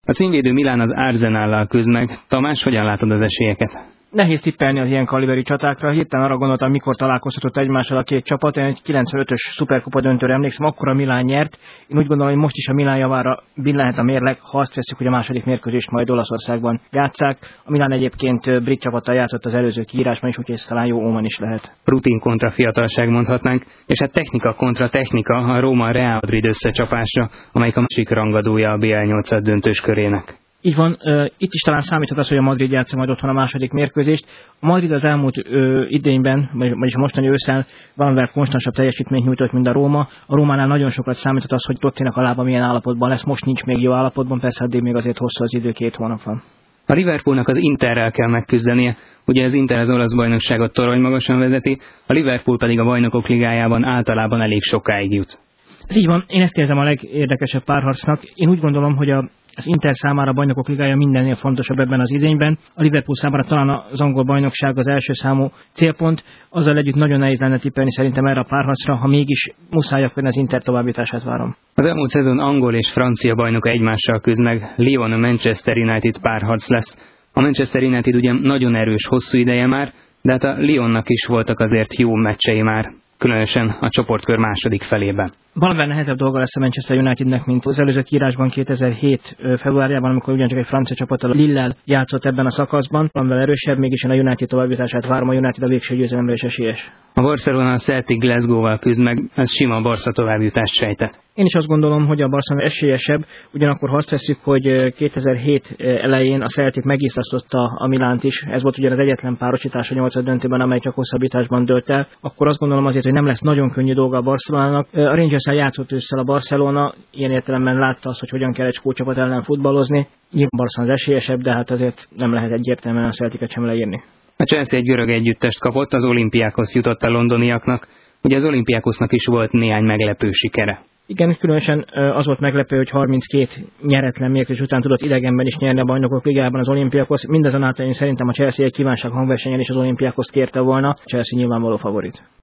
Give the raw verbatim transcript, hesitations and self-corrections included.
A címvédő Milán az Arsenallal küzd meg. Tamás, hogyan látod az esélyeket? Nehéz tippelni az ilyen kaliberi csatákra. Hirtelen arra gondoltam, mikor találkozhatott egymással a két csapat. Én egy kilencvenötös szuperkupa döntőre emlékszem, akkor a Milán nyert. Én úgy gondolom, hogy most is a Milán javára billenhet a mérleg, ha azt veszük, hogy a második mérkőzést majd Olaszországban játsszák. A Milán egyébként brit csapattal játszott az előző kiírásban is, úgyhogy ez talán jó ómen is lehet. Rutin kontra fiatalság mondhatnánk, és hát technika kontra technika a Róma Real Madrid összecsapásra, amelyik a másik rangadója a bé el nyolc döntős körének. Így van, uh, itt is talán számíthat az, hogy a Madrid játsza majd otthon a második mérkőzést. A Madrid az elmúlt uh, idényben, vagyis a mostani ősszel valamivel konstansabb teljesítményt nyújtott, mint a Róma. A Rómánál nagyon sokat számíthat az, hogy Tottinak a lába milyen állapotban lesz. Most nincs még jó állapotban, persze addig még azért hosszú az idő, két hónap van. A Liverpoolnak az Interrel kell megküzdenie, ugye az Inter az olasz bajnokságot torony magasan vezeti, a Liverpool pedig a Bajnokok Ligájában általában elég sokáig jut. Ez így van, én ezt érzem a legérdekesebb párharcnak. Én úgy gondolom, hogy a Az Inter számára a Bajnokok Ligája mindennél fontosabb ebben az idényben. A Liverpool számára talán az angol bajnokság az első számú célpont. Azzal együtt nagyon nehéz lenne tippelni szerintem erre a párharcra, ha mégis muszáj, akkor az Inter továbbjutását várom. Az elmúlt szezon angol és francia bajnoka egymással küzd meg, Lyon-Manchester United párharc lesz. A Manchester United ugye nagyon erős hosszú ideje már, de hát a Lyonnak is voltak azért jó meccsei már, különösen a csoportkör második felében. Valamivel nehezebb dolga lesz a Manchester Unitednek, mint az előző kiírásban kétezer-hét februárjában, amikor ugyancsak egy francia csapattal, a Lille-lel játszott ebben a szakaszban. Valamivel erősebb, mégis a United továbbjutását várom, a United a végső győzelemre is esélyes. A Barcelona a Celtic Glasgow-val küzd meg, ez sima Barca továbbjutást sejtett. Én is azt gondolom, hogy a Barcelona esélyesebb, ugyanakkor ha azt veszük, hogy kétezer-hét elején a Celtic megisztasztotta a Milánt is, ez volt ugyan az egyetlen párosítás a nyolcad döntőben, amely csak hosszabbításban dőlt el, akkor azt gondolom azért, hogy nem lesz nagyon könnyű dolga a Barcelonának. A Rangers-el játszott ősszel a Barcelona, ilyen értelemben látta azt, hogy hogyan kell egy skócsapat ellen futballozni. Nyilván Barcelona az esélyesebb, de hát azért nem lehet egyértelműen a Celticet sem leírni. A Chelsea egy görög együttest kapott, az Olympiakos jutott a londoniaknak. Ugye az Olympiakosnak is volt néhány meglepő sikere. Igen, különösen az volt meglepő, hogy harminckét nyeretlen mérkőzés után tudott idegenben is nyerni a Bajnokok Ligájában az Olympiakos. Mindazonáltal én szerintem a Chelsea egy kívánság hangversenyen is az Olympiakoszt kérte volna. A Chelsea nyilvánvaló favorit.